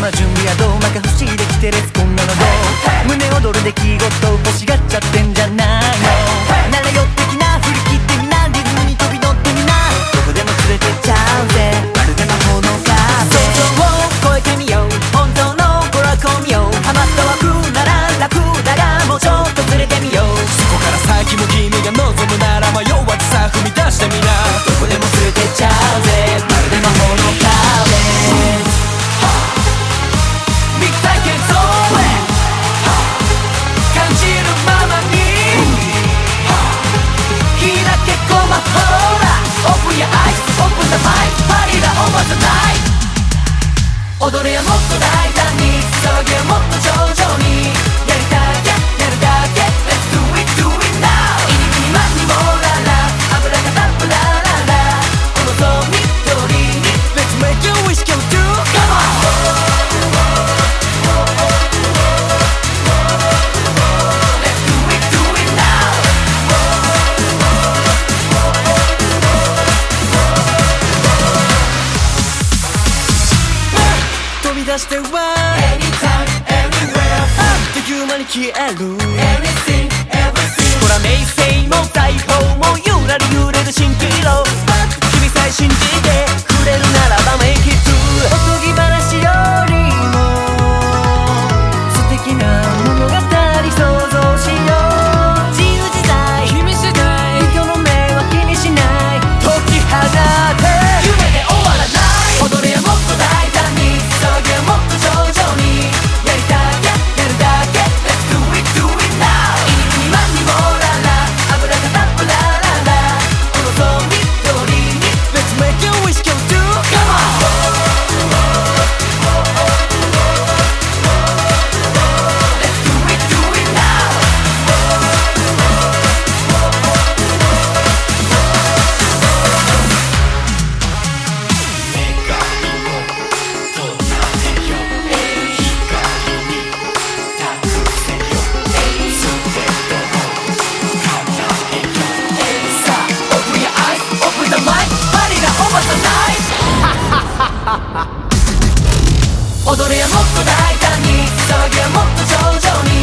今準備はどうまか不思議できてですこんなのどう胸躍る出来事欲しがっちゃってんじゃないのならよ的な振り切ってみなリズムに飛び乗ってみなどこでも連れてっちゃうぜまるで魔法のカーテン想像を超えてみよう本当の娯楽を見ようハマった枠なら楽だがもうちょっとずれてみようそこから先も君が望むなら迷わずさ踏み出してみなどこでも連れてっちゃうぜまるで魔法のカーテンビッグ体験ゾーン感じるままに開けこまほら Open your eyes, open the mind パリだオーバーザナイト踊れやもっと大胆に騒げやもっと徐々にやりたきゃやるだけ Let's do it, do it now イニミニマニモララアブラカダブラララお望み通りに Let's make your wish come true Come on 飛び出しては Anytime, anywhere あっという間に消える Anything, everything ほら名声も財宝もゆらり揺れる蜃気楼君さえ信じてくれるならば Make it true おとぎ話よりも素敵な物語想像しよう自由自在君次第人の目は気にしない解き放て夢で終わらない踊れやもっと大胆に騒げやもっと徐々にやりたきゃやるだけ Let's do it, do it now イニミニマニモララアブラカダブラララお望み通りに Let's make your wish come true Come on Let's do it, do it now さあ Open your eyes, open the mind パリがオーバーザナイト踊れやもっと大胆に騒げやもっと徐々に